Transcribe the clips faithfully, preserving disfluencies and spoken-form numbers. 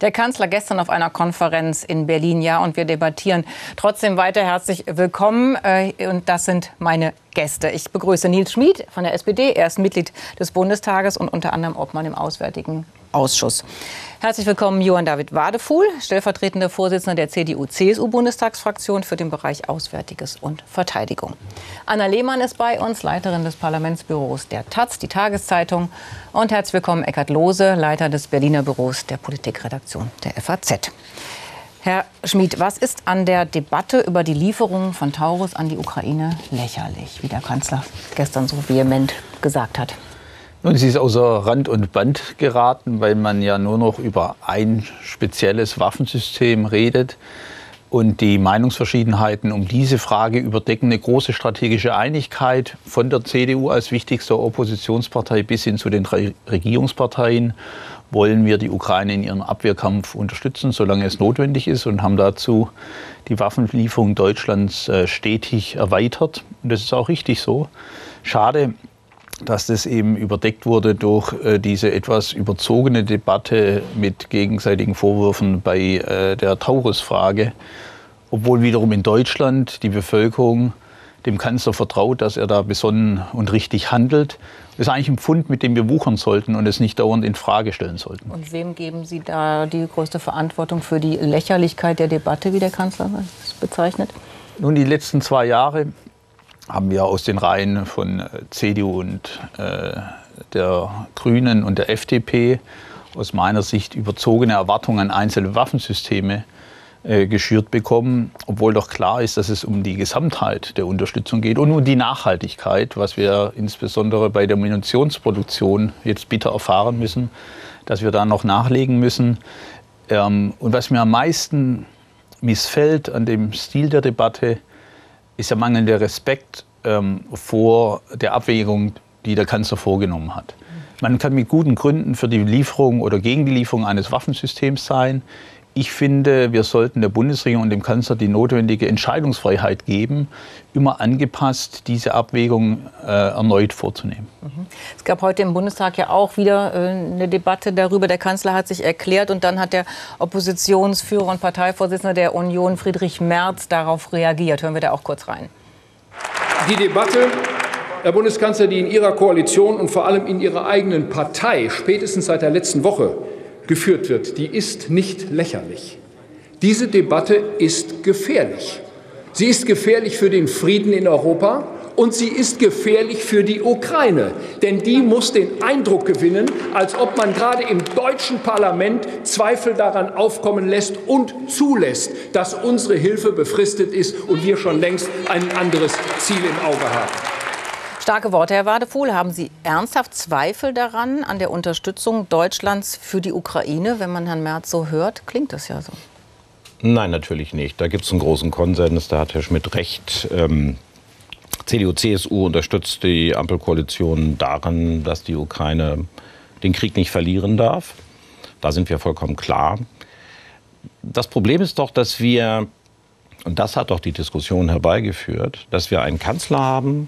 Der Kanzler gestern auf einer Konferenz in Berlin, ja, und wir debattieren trotzdem weiter. Herzlich willkommen. Und das sind meine Gäste. Ich begrüße Nils Schmid von der S P D. Er ist Mitglied des Bundestages und unter anderem Obmann im Auswärtigen Ausschuss. Herzlich willkommen Johann David Wadefuhl, stellvertretender Vorsitzender der C D U C S U-Bundestagsfraktion für den Bereich Auswärtiges und Verteidigung. Anna Lehmann ist bei uns, Leiterin des Parlamentsbüros der Taz, die Tageszeitung. Und herzlich willkommen Eckhard Lohse, Leiter des Berliner Büros der Politikredaktion der F A Z. Herr Schmid, was ist an der Debatte über die Lieferung von Taurus an die Ukraine lächerlich, wie der Kanzler gestern so vehement gesagt hat? Nun, sie ist außer Rand und Band geraten, weil man ja nur noch über ein spezielles Waffensystem redet. Und die Meinungsverschiedenheiten um diese Frage überdecken eine große strategische Einigkeit von der C D U als wichtigster Oppositionspartei bis hin zu den drei Regierungsparteien. Wollen wir die Ukraine in ihrem Abwehrkampf unterstützen, solange es notwendig ist, und haben dazu die Waffenlieferung Deutschlands äh, stetig erweitert. Und das ist auch richtig so. Schade, dass das eben überdeckt wurde durch äh, diese etwas überzogene Debatte mit gegenseitigen Vorwürfen bei äh, der Taurus-Frage. Obwohl wiederum in Deutschland die Bevölkerung dem Kanzler vertraut, dass er da besonnen und richtig handelt. Das ist eigentlich ein Pfund, mit dem wir wuchern sollten und es nicht dauernd in Frage stellen sollten. Und wem geben Sie da die größte Verantwortung für die Lächerlichkeit der Debatte, wie der Kanzler es bezeichnet? Nun, die letzten zwei Jahre haben wir aus den Reihen von C D U und äh, der Grünen und der F D P aus meiner Sicht überzogene Erwartungen an einzelne Waffensysteme äh, geschürt bekommen, obwohl doch klar ist, dass es um die Gesamtheit der Unterstützung geht und um die Nachhaltigkeit, was wir insbesondere bei der Munitionsproduktion jetzt bitter erfahren müssen, dass wir da noch nachlegen müssen. Ähm, und was mir am meisten missfällt an dem Stil der Debatte, ist der mangelnde Respekt ähm, vor der Abwägung, die der Kanzler vorgenommen hat. Man kann mit guten Gründen für die Lieferung oder gegen die Lieferung eines Waffensystems sein. Ich finde, wir sollten der Bundesregierung und dem Kanzler die notwendige Entscheidungsfreiheit geben, immer angepasst, diese Abwägung äh, erneut vorzunehmen. Mhm. Es gab heute im Bundestag ja auch wieder äh, eine Debatte darüber. Der Kanzler hat sich erklärt und dann hat der Oppositionsführer und Parteivorsitzende der Union, Friedrich Merz, darauf reagiert. Hören wir da auch kurz rein. Die Debatte, Herr Bundeskanzler, die in Ihrer Koalition und vor allem in Ihrer eigenen Partei spätestens seit der letzten Woche geführt wird, die ist nicht lächerlich. Diese Debatte ist gefährlich. Sie ist gefährlich für den Frieden in Europa und sie ist gefährlich für die Ukraine. Denn die muss den Eindruck gewinnen, als ob man gerade im deutschen Parlament Zweifel daran aufkommen lässt und zulässt, dass unsere Hilfe befristet ist und wir schon längst ein anderes Ziel im Auge haben. Starke Worte, Herr Wadefuhl. Haben Sie ernsthaft Zweifel daran, an der Unterstützung Deutschlands für die Ukraine? Wenn man Herrn Merz so hört, klingt das ja so. Nein, natürlich nicht. Da gibt es einen großen Konsens, da hat Herr Schmidt recht. Ähm, C D U C S U unterstützt die Ampelkoalition daran, dass die Ukraine den Krieg nicht verlieren darf. Da sind wir vollkommen klar. Das Problem ist doch, dass wir, und das hat doch die Diskussion herbeigeführt, dass wir einen Kanzler haben,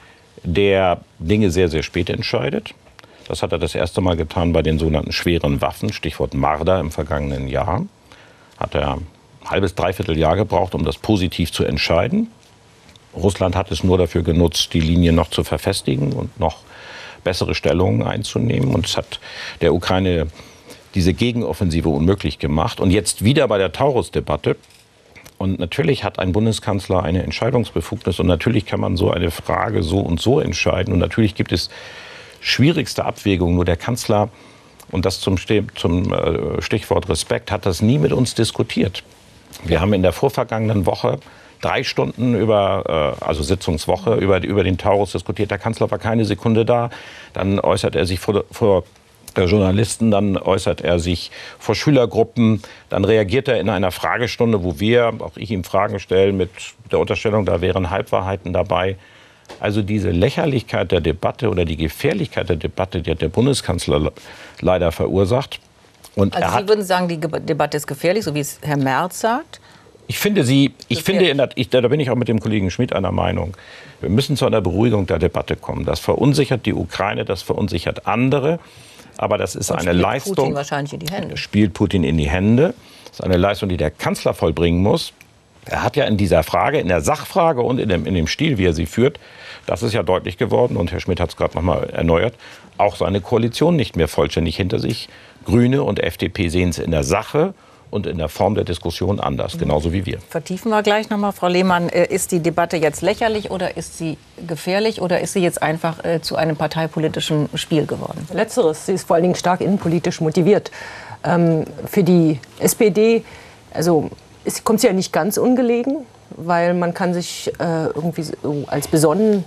der Dinge sehr, sehr spät entscheidet. Das hat er das erste Mal getan bei den sogenannten schweren Waffen, Stichwort Marder im vergangenen Jahr. Hat er ein halbes, dreiviertel Jahr gebraucht, um das positiv zu entscheiden. Russland hat es nur dafür genutzt, die Linie noch zu verfestigen und noch bessere Stellungen einzunehmen. Und es hat der Ukraine diese Gegenoffensive unmöglich gemacht. Und jetzt wieder bei der Taurus-Debatte. Und natürlich hat ein Bundeskanzler eine Entscheidungsbefugnis und natürlich kann man so eine Frage so und so entscheiden. Und natürlich gibt es schwierigste Abwägungen. Nur der Kanzler, und das zum, zum Stichwort Respekt, hat das nie mit uns diskutiert. Wir haben in der vorvergangenen Woche drei Stunden über, also Sitzungswoche, über, über den Taurus diskutiert. Der Kanzler war keine Sekunde da. Dann äußert er sich vor, vor Journalisten, dann äußert er sich vor Schülergruppen, dann reagiert er in einer Fragestunde, wo wir, auch ich ihm Fragen stellen mit der Unterstellung, da wären Halbwahrheiten dabei. Also diese Lächerlichkeit der Debatte oder die Gefährlichkeit der Debatte, die hat der Bundeskanzler leider verursacht. Und also Sie würden sagen, die Debatte ist gefährlich, so wie es Herr Merz sagt? Ich finde sie, ich finde, in der, ich, da bin ich auch mit dem Kollegen Schmidt einer Meinung. Wir müssen zu einer Beruhigung der Debatte kommen. Das verunsichert die Ukraine, das verunsichert andere. Aber das ist Und eine spielt Leistung. Putin wahrscheinlich in die Hände. Spielt Putin in die Hände. Das ist eine Leistung, die der Kanzler vollbringen muss. Er hat ja in dieser Frage, in der Sachfrage und in dem, in dem Stil, wie er sie führt, das ist ja deutlich geworden, und Herr Schmidt hat es gerade noch mal erneuert, auch seine Koalition nicht mehr vollständig hinter sich. Grüne und F D P sehen es in der Sache und in der Form der Diskussion anders, genauso wie wir. Vertiefen wir gleich noch mal, Frau Lehmann. Ist die Debatte jetzt lächerlich oder ist sie gefährlich oder ist sie jetzt einfach äh, zu einem parteipolitischen Spiel geworden? Letzteres. Sie ist vor allen Dingen stark innenpolitisch motiviert. Ähm, für die S P D, also es kommt ja nicht ganz ungelegen, weil man kann sich äh, irgendwie so als besonnen,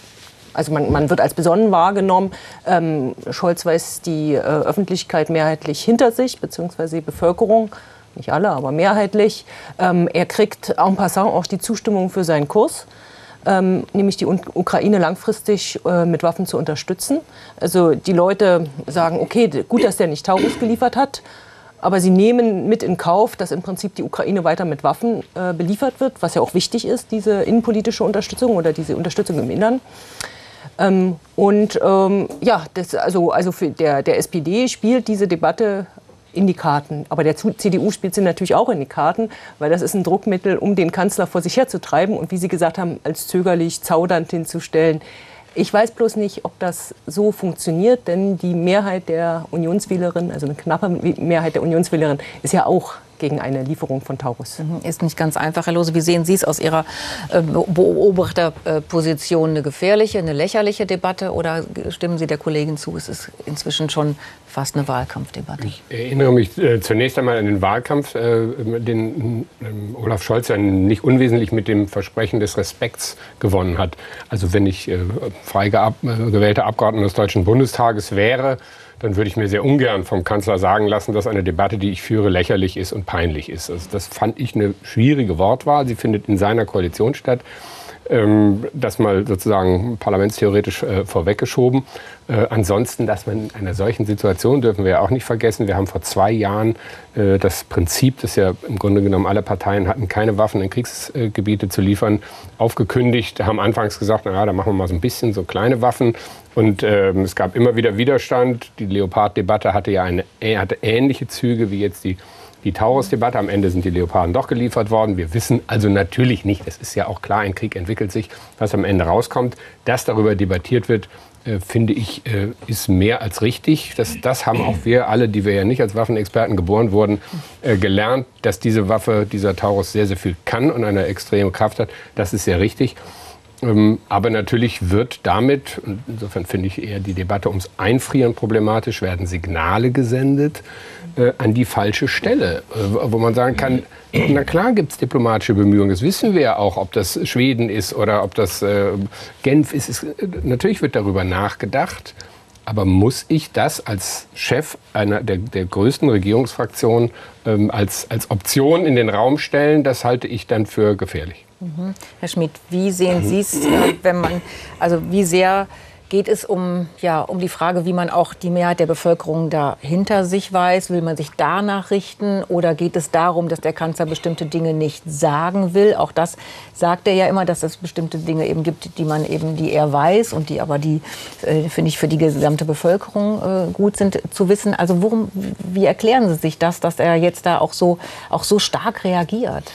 also man, man wird als besonnen wahrgenommen. Ähm, Scholz weist die äh, Öffentlichkeit mehrheitlich hinter sich, beziehungsweise die Bevölkerung, nicht alle, aber mehrheitlich. Ähm, er kriegt en passant auch die Zustimmung für seinen Kurs, ähm, nämlich die Ukraine langfristig äh, mit Waffen zu unterstützen. Also die Leute sagen, okay, gut, dass der nicht Taurus geliefert hat, aber sie nehmen mit in Kauf, dass im Prinzip die Ukraine weiter mit Waffen äh, beliefert wird, was ja auch wichtig ist, diese innenpolitische Unterstützung oder diese Unterstützung im Innern. Ähm, und ähm, ja, das, also, also für der, der S P D spielt diese Debatte in die Karten. Aber der C D U spielt sie natürlich auch in die Karten, weil das ist ein Druckmittel, um den Kanzler vor sich herzutreiben und, wie Sie gesagt haben, als zögerlich, zaudernd hinzustellen. Ich weiß bloß nicht, ob das so funktioniert, denn die Mehrheit der Unionswählerinnen, also eine knappe Mehrheit der Unionswählerinnen, ist ja auch gegen eine Lieferung von Taurus. Ist nicht ganz einfach, Herr Lose. Wie sehen Sie es aus Ihrer äh, Beobachterposition? Eine gefährliche, eine lächerliche Debatte oder stimmen Sie der Kollegin zu, es ist inzwischen schon fast eine Wahlkampfdebatte? Ich erinnere mich äh, zunächst einmal an den Wahlkampf, äh, den äh, Olaf Scholz ja nicht unwesentlich mit dem Versprechen des Respekts gewonnen hat. Also wenn ich äh, frei geab- äh, gewählter Abgeordneter des Deutschen Bundestages wäre, dann würde ich mir sehr ungern vom Kanzler sagen lassen, dass eine Debatte, die ich führe, lächerlich ist und peinlich ist. Also das fand ich eine schwierige Wortwahl. Sie findet in seiner Koalition statt. Ähm, das mal sozusagen parlamentstheoretisch äh, vorweggeschoben. Äh, ansonsten, dass man in einer solchen Situation, dürfen wir ja auch nicht vergessen, wir haben vor zwei Jahren äh, das Prinzip, das ja im Grunde genommen alle Parteien hatten, keine Waffen in Kriegsgebiete zu liefern, aufgekündigt. Haben anfangs gesagt, na ja, da machen wir mal so ein bisschen so kleine Waffen. Und ähm, es gab immer wieder Widerstand. Die Leopard-Debatte hatte ja eine, hatte ähnliche Züge wie jetzt die, die Taurus-Debatte. Am Ende sind die Leoparden doch geliefert worden. Wir wissen also natürlich nicht, es ist ja auch klar, ein Krieg entwickelt sich, was am Ende rauskommt. Dass darüber debattiert wird, äh, finde ich, äh, ist mehr als richtig. Das, das haben auch wir alle, die wir ja nicht als Waffenexperten geboren wurden, äh, gelernt, dass diese Waffe, dieser Taurus, sehr, sehr viel kann und eine extreme Kraft hat. Das ist sehr richtig. Aber natürlich wird damit, und insofern finde ich eher die Debatte ums Einfrieren problematisch, werden Signale gesendet äh, an die falsche Stelle, äh, wo man sagen kann, na klar gibt es diplomatische Bemühungen, das wissen wir ja auch, ob das Schweden ist oder ob das äh, Genf ist, ist. Natürlich wird darüber nachgedacht, aber muss ich das als Chef einer der, der größten Regierungsfraktion ähm, als, als Option in den Raum stellen? Das halte ich dann für gefährlich. Mhm. Herr Schmidt, wie sehen Sie es, wenn man, also wie sehr geht es um, ja, um die Frage, wie man auch die Mehrheit der Bevölkerung da hinter sich weiß? Will man sich danach richten oder geht es darum, dass der Kanzler bestimmte Dinge nicht sagen will? Auch das sagt er ja immer, dass es bestimmte Dinge eben gibt, die man eben, die er weiß und die aber die, äh, finde ich, für die gesamte Bevölkerung äh, gut sind zu wissen. Also worum, wie erklären Sie sich das, dass er jetzt da auch so, auch so stark reagiert?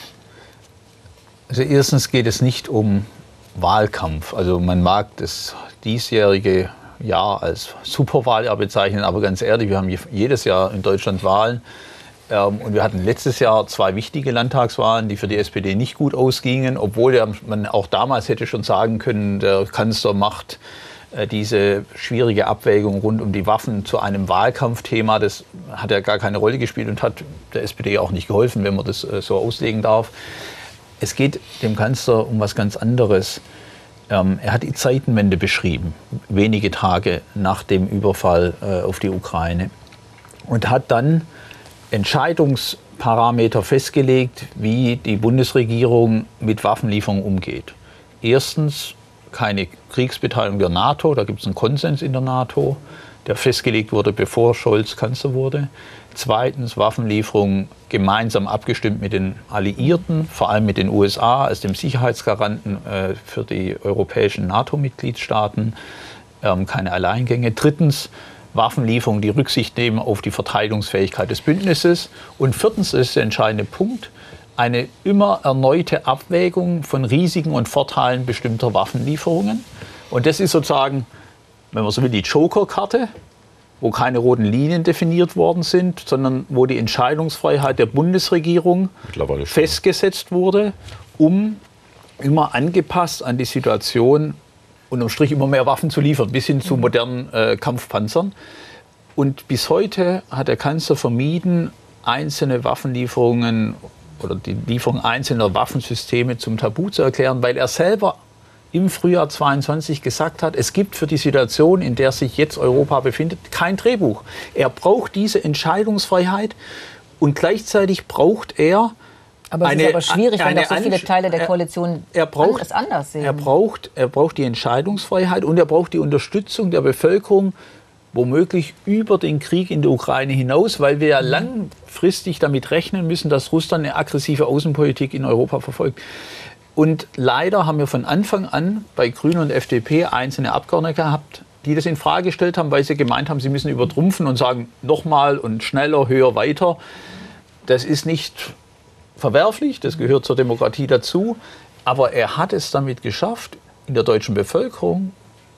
Also erstens geht es nicht um Wahlkampf. Also man mag das diesjährige Jahr als Superwahljahr bezeichnen, aber ganz ehrlich, wir haben jedes Jahr in Deutschland Wahlen. Ähm, und wir hatten letztes Jahr zwei wichtige Landtagswahlen, die für die S P D nicht gut ausgingen, obwohl man auch damals hätte schon sagen können, der Kanzler macht äh, diese schwierige Abwägung rund um die Waffen zu einem Wahlkampfthema. Das hat ja gar keine Rolle gespielt und hat der S P D auch nicht geholfen, wenn man das äh, so auslegen darf. Es geht dem Kanzler um was ganz anderes. Ähm, er hat die Zeitenwende beschrieben, wenige Tage nach dem Überfall äh, auf die Ukraine. Und hat dann Entscheidungsparameter festgelegt, wie die Bundesregierung mit Waffenlieferungen umgeht. Erstens keine Kriegsbeteiligung der NATO, da gibt es einen Konsens in der NATO. der festgelegt wurde, bevor Scholz Kanzler wurde. Zweitens Waffenlieferungen gemeinsam abgestimmt mit den Alliierten, vor allem mit den U S A als dem Sicherheitsgaranten äh, für die europäischen NATO-Mitgliedstaaten. Ähm, keine Alleingänge. Drittens Waffenlieferungen, die Rücksicht nehmen auf die Verteidigungsfähigkeit des Bündnisses. Und viertens, das ist der entscheidende Punkt, eine immer erneute Abwägung von Risiken und Vorteilen bestimmter Waffenlieferungen. Und das ist sozusagen, wenn man so will, die Joker-Karte, wo keine roten Linien definiert worden sind, sondern wo die Entscheidungsfreiheit der Bundesregierung festgesetzt wurde, um immer angepasst an die Situation unterm Strich immer mehr Waffen zu liefern, bis hin zu modernen äh, Kampfpanzern. Und bis heute hat der Kanzler vermieden, einzelne Waffenlieferungen oder die Lieferung einzelner Waffensysteme zum Tabu zu erklären, weil er selber im Frühjahr zweiundzwanzig gesagt hat, es gibt für die Situation, in der sich jetzt Europa befindet, kein Drehbuch. Er braucht diese Entscheidungsfreiheit und gleichzeitig braucht er Aber es eine, ist aber schwierig, wenn doch so viele Teile der er, Koalition er braucht, es anders sehen. Er braucht, er braucht die Entscheidungsfreiheit und er braucht die Unterstützung der Bevölkerung, womöglich über den Krieg in der Ukraine hinaus, weil wir ja langfristig damit rechnen müssen, dass Russland eine aggressive Außenpolitik in Europa verfolgt. Und leider haben wir von Anfang an bei Grünen und F D P einzelne Abgeordnete gehabt, die das in Frage gestellt haben, weil sie gemeint haben, sie müssen übertrumpfen und sagen, nochmal und schneller, höher, weiter. Das ist nicht verwerflich, das gehört zur Demokratie dazu. Aber er hat es damit geschafft, in der deutschen Bevölkerung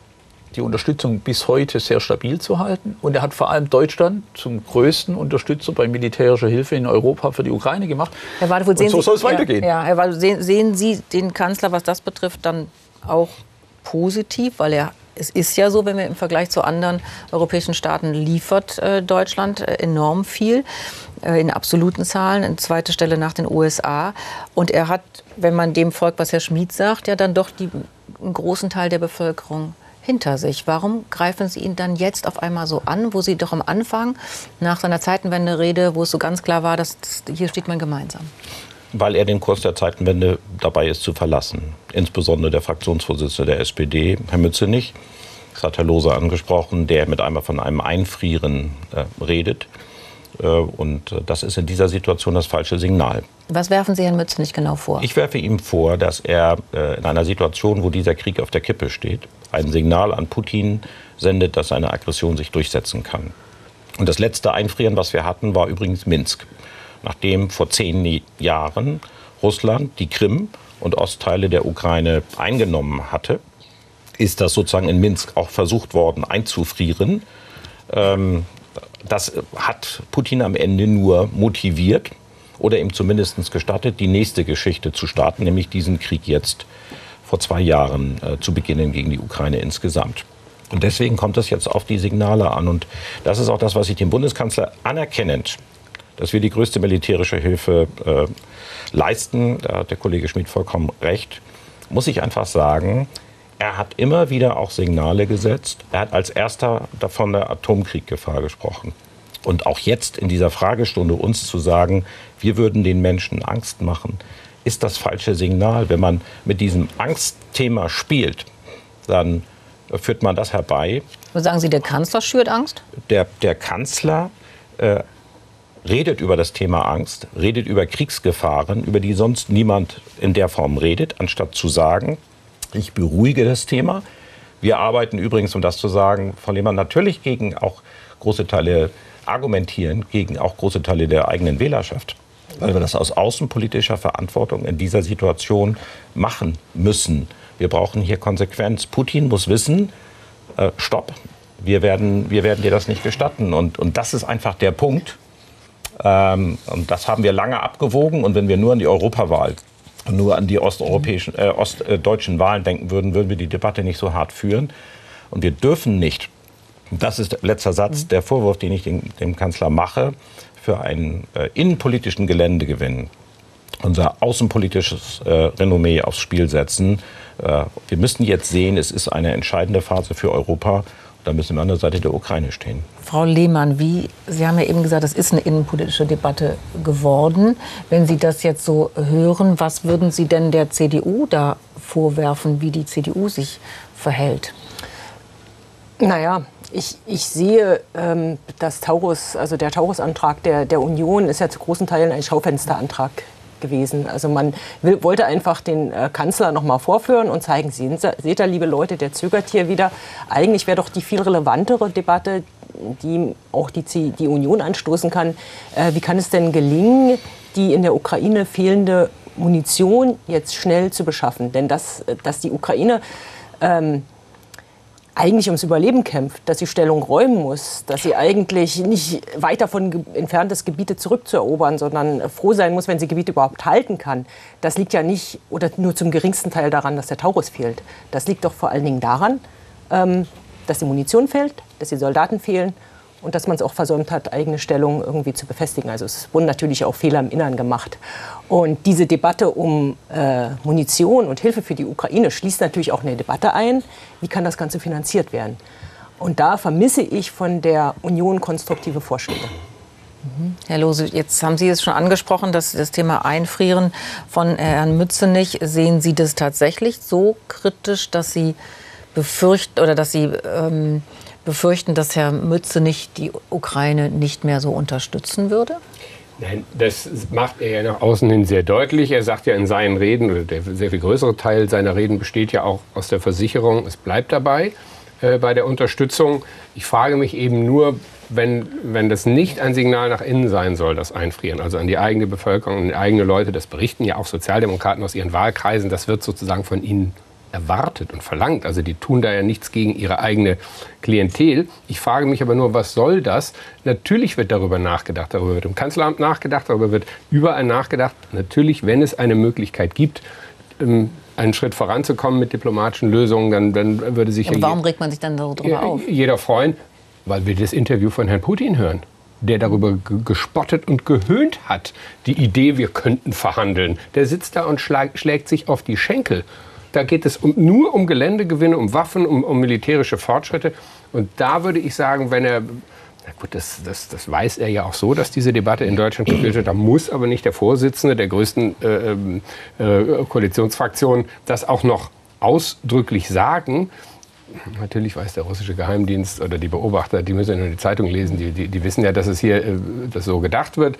die Unterstützung bis heute sehr stabil zu halten. Und er hat vor allem Deutschland zum größten Unterstützer bei militärischer Hilfe in Europa für die Ukraine gemacht. Herr Wadefuhl, sehen und so soll es weitergehen. Ja, Herr Wadefuhl, sehen, sehen Sie den Kanzler, was das betrifft, dann auch positiv? Weil er, es ist ja so, wenn wir im Vergleich zu anderen europäischen Staaten liefert äh, Deutschland äh, enorm viel. Äh, in absoluten Zahlen, in zweiter Stelle nach den U S A. Und er hat, wenn man dem folgt, was Herr Schmid sagt, ja dann doch die, einen großen Teil der Bevölkerung hinter sich. Warum greifen Sie ihn dann jetzt auf einmal so an, wo Sie doch am Anfang nach seiner Zeitenwende-Rede, wo es so ganz klar war, dass das, hier steht man gemeinsam? Weil er den Kurs der Zeitenwende dabei ist zu verlassen. Insbesondere der Fraktionsvorsitzende der S P D, Herr Mützenich, das hat Herr Lohse angesprochen, der mit einmal von einem Einfrieren äh, redet. Äh, und äh, das ist in dieser Situation das falsche Signal. Was werfen Sie Herrn Mützenich genau vor? Ich werfe ihm vor, dass er äh, in einer Situation, wo dieser Krieg auf der Kippe steht, ein Signal an Putin sendet, dass seine Aggression sich durchsetzen kann. Und das letzte Einfrieren, was wir hatten, war übrigens Minsk. Nachdem vor zehn Jahren Russland die Krim und Ostteile der Ukraine eingenommen hatte, ist das sozusagen in Minsk auch versucht worden einzufrieren. Ähm, das hat Putin am Ende nur motiviert oder ihm zumindest gestattet, die nächste Geschichte zu starten, nämlich diesen Krieg jetzt vor zwei Jahren äh, zu beginnen gegen die Ukraine insgesamt. Und deswegen kommt es jetzt auf die Signale an. Und das ist auch das, was ich dem Bundeskanzler anerkennend, dass wir die größte militärische Hilfe äh, leisten, da hat der Kollege Schmid vollkommen recht, muss ich einfach sagen, er hat immer wieder auch Signale gesetzt. Er hat als erster davon der Atomkrieggefahr gesprochen. Und auch jetzt in dieser Fragestunde uns zu sagen, wir würden den Menschen Angst machen, ist das falsche Signal. Wenn man mit diesem Angstthema spielt, dann führt man das herbei. Und sagen Sie, der Kanzler schürt Angst? Der, der Kanzler äh, redet über das Thema Angst, redet über Kriegsgefahren, über die sonst niemand in der Form redet, anstatt zu sagen, ich beruhige das Thema. Wir arbeiten übrigens, um das zu sagen, Frau Lehmann, natürlich gegen auch große Teile argumentieren, gegen auch große Teile der eigenen Wählerschaft. Weil wir das aus außenpolitischer Verantwortung in dieser Situation machen müssen. Wir brauchen hier Konsequenz. Putin muss wissen, äh, stopp, wir werden, wir werden dir das nicht gestatten. Und, und das ist einfach der Punkt. Ähm, und das haben wir lange abgewogen. Und wenn wir nur an die Europawahl, nur an die osteuropäischen, äh, ostdeutschen Wahlen denken würden, würden wir die Debatte nicht so hart führen. Und wir dürfen nicht, das ist der letzte Satz, der Vorwurf, den ich dem, dem Kanzler mache, für einen äh, innenpolitischen Geländegewinn unser außenpolitisches äh, Renommee aufs Spiel setzen. Äh, wir müssen jetzt sehen, es ist eine entscheidende Phase für Europa. Da müssen wir an der Seite der Ukraine stehen. Frau Lehmann, wie, Sie haben ja eben gesagt, es ist eine innenpolitische Debatte geworden. Wenn Sie das jetzt so hören, was würden Sie denn der C D U da vorwerfen, wie die C D U sich verhält? Naja, Ich, ich sehe, ähm, dass Taurus, also der Taurus-Antrag der, der Union ist ja zu großen Teilen ein Schaufensterantrag gewesen. Also man will, wollte einfach den äh, Kanzler noch mal vorführen und zeigen, Sie, seht ihr, liebe Leute, der zögert hier wieder. Eigentlich wäre doch die viel relevantere Debatte, die auch die, die Union anstoßen kann, äh, wie kann es denn gelingen, die in der Ukraine fehlende Munition jetzt schnell zu beschaffen? Denn dass, dass die Ukraine ähm, eigentlich ums Überleben kämpft, dass sie Stellung räumen muss, dass sie eigentlich nicht weit davon entfernt ist, Gebiete zurückzuerobern, sondern froh sein muss, wenn sie Gebiete überhaupt halten kann. Das liegt ja nicht oder nur zum geringsten Teil daran, dass der Taurus fehlt. Das liegt doch vor allen Dingen daran, ähm, dass die Munition fehlt, dass die Soldaten fehlen und dass man es auch versäumt hat, eigene Stellung irgendwie zu befestigen. Also es wurden natürlich auch Fehler im Innern gemacht. Und diese Debatte um äh, Munition und Hilfe für die Ukraine schließt natürlich auch eine Debatte ein, wie kann das Ganze finanziert werden. Und da vermisse ich von der Union konstruktive Vorschläge. Mhm. Herr Lohse, jetzt haben Sie es schon angesprochen, dass das Thema Einfrieren von Herrn Mützenich. Sehen Sie das tatsächlich so kritisch, dass Sie befürchten oder dass Sie ähm, befürchten, dass Herr Mützenich die Ukraine nicht mehr so unterstützen würde? Nein, das macht er ja nach außen hin sehr deutlich. Er sagt ja in seinen Reden, oder der sehr viel größere Teil seiner Reden besteht ja auch aus der Versicherung, es bleibt dabei äh, bei der Unterstützung. Ich frage mich eben nur, wenn, wenn das nicht ein Signal nach innen sein soll, das Einfrieren, also an die eigene Bevölkerung, an die eigenen Leute, das berichten ja auch Sozialdemokraten aus ihren Wahlkreisen, das wird sozusagen von ihnen erwartet und verlangt. Also die tun da ja nichts gegen ihre eigene Klientel. Ich frage mich aber nur, was soll das? Natürlich wird darüber nachgedacht, darüber wird im Kanzleramt nachgedacht, darüber wird überall nachgedacht. Natürlich, wenn es eine Möglichkeit gibt, einen Schritt voranzukommen mit diplomatischen Lösungen, dann, dann würde sich... Und warum regt man sich dann darüber auf? Jeder freuen, weil wir das Interview von Herrn Putin hören, der darüber gespottet und gehöhnt hat. Die Idee, wir könnten verhandeln. Der sitzt da und schlag, schlägt sich auf die Schenkel. Da geht es um, nur um Geländegewinne, um Waffen, um, um militärische Fortschritte. Und da würde ich sagen, wenn er, na gut, das, das, das weiß er ja auch so, dass diese Debatte in Deutschland geführt wird. Da muss aber nicht der Vorsitzende der größten äh, äh, Koalitionsfraktion das auch noch ausdrücklich sagen. Natürlich weiß der russische Geheimdienst oder die Beobachter, die müssen ja nur die Zeitung lesen, die, die, die wissen ja, dass es hier äh, dass so gedacht wird.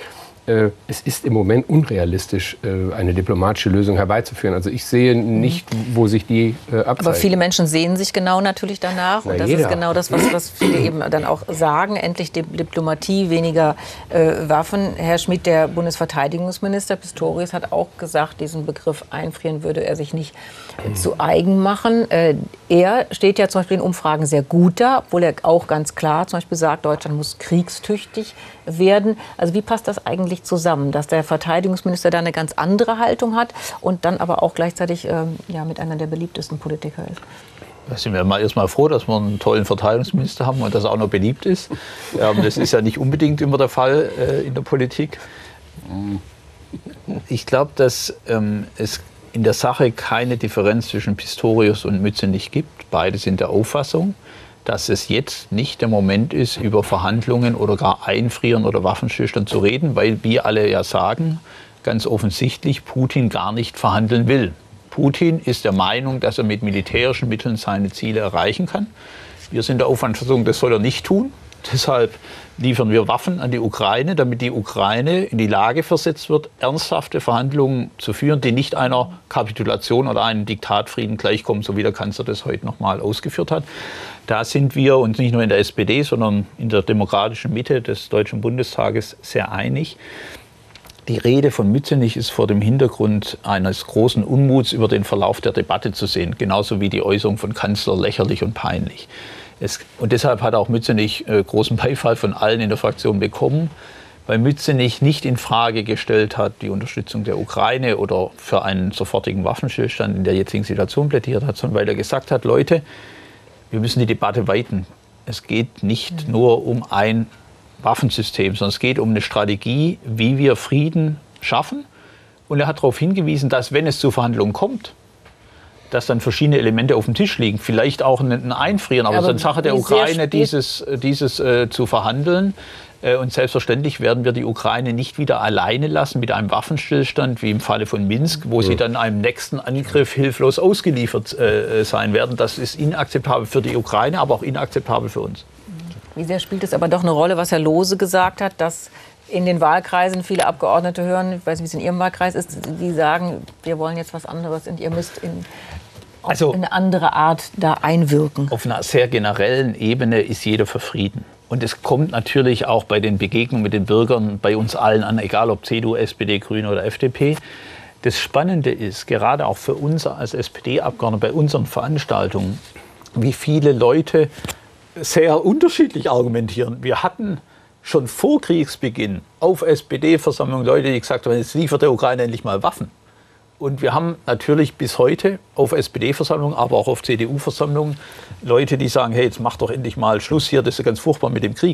Es ist im Moment unrealistisch, eine diplomatische Lösung herbeizuführen. Also ich sehe nicht, wo sich die abzeichnet. Aber viele Menschen sehen sich genau natürlich danach. Na, und das jeder. ist genau das, was, was viele eben dann auch sagen. Endlich Diplomatie, weniger äh, Waffen. Herr Schmidt, der Bundesverteidigungsminister Pistorius, hat auch gesagt, diesen Begriff einfrieren würde er sich nicht äh, zu eigen machen. Äh, er steht ja zum Beispiel in Umfragen sehr gut da, obwohl er auch ganz klar zum Beispiel sagt, Deutschland muss kriegstüchtig werden. Also wie passt das eigentlich zusammen, dass der Verteidigungsminister da eine ganz andere Haltung hat und dann aber auch gleichzeitig ähm, ja, mit einer der beliebtesten Politiker ist? Da sind wir mal erstmal froh, dass wir einen tollen Verteidigungsminister haben und dass er auch noch beliebt ist. Ähm, das ist ja nicht unbedingt immer der Fall äh, in der Politik. Ich glaube, dass ähm, es in der Sache keine Differenz zwischen Pistorius und Mützenich gibt. Beide sind der Auffassung, dass es jetzt nicht der Moment ist, über Verhandlungen oder gar Einfrieren oder Waffenstillstand zu reden, weil wir alle ja sagen, ganz offensichtlich, Putin gar nicht verhandeln will. Putin ist der Meinung, dass er mit militärischen Mitteln seine Ziele erreichen kann. Wir sind der Auffassung, das soll er nicht tun. Deshalb liefern wir Waffen an die Ukraine, damit die Ukraine in die Lage versetzt wird, ernsthafte Verhandlungen zu führen, die nicht einer Kapitulation oder einem Diktatfrieden gleichkommen, so wie der Kanzler das heute noch mal ausgeführt hat. Da sind wir uns nicht nur in der S P D, sondern in der demokratischen Mitte des Deutschen Bundestages sehr einig. Die Rede von Mützenich ist vor dem Hintergrund eines großen Unmuts über den Verlauf der Debatte zu sehen, genauso wie die Äußerung von Kanzler lächerlich und peinlich. Es, und deshalb hat auch Mützenich äh, großen Beifall von allen in der Fraktion bekommen, weil Mützenich nicht in Frage gestellt hat, die Unterstützung der Ukraine oder für einen sofortigen Waffenstillstand in der jetzigen Situation plädiert hat, sondern weil er gesagt hat, Leute, wir müssen die Debatte weiten. Es geht nicht nur um ein Waffensystem, sondern es geht um eine Strategie, wie wir Frieden schaffen. Und er hat darauf hingewiesen, dass, wenn es zu Verhandlungen kommt, dass dann verschiedene Elemente auf dem Tisch liegen. Vielleicht auch ein Einfrieren, aber, aber es ist eine Sache der Ukraine, dieses, dieses äh, zu verhandeln. Äh, und selbstverständlich werden wir die Ukraine nicht wieder alleine lassen mit einem Waffenstillstand, wie im Falle von Minsk, wo ja. sie dann einem nächsten Angriff hilflos ausgeliefert äh, sein werden. Das ist inakzeptabel für die Ukraine, aber auch inakzeptabel für uns. Wie sehr spielt es aber doch eine Rolle, was Herr Lohse gesagt hat, dass in den Wahlkreisen viele Abgeordnete hören, ich weiß nicht, wie es in Ihrem Wahlkreis ist, die sagen, wir wollen jetzt was anderes und ihr müsst in auf also, eine andere Art da einwirken? Auf einer sehr generellen Ebene ist jeder für Frieden. Und es kommt natürlich auch bei den Begegnungen mit den Bürgern bei uns allen an, egal ob C D U, S P D, Grüne oder F D P. Das Spannende ist, gerade auch für uns als S P D-Abgeordnete bei unseren Veranstaltungen, wie viele Leute sehr unterschiedlich argumentieren. Wir hatten schon vor Kriegsbeginn auf S P D-Versammlungen Leute, die gesagt haben, jetzt liefert der Ukraine endlich mal Waffen. Und wir haben natürlich bis heute auf S P D-Versammlungen, aber auch auf C D U-Versammlungen Leute, die sagen, hey, jetzt macht doch endlich mal Schluss hier, das ist ja ganz furchtbar mit dem Krieg.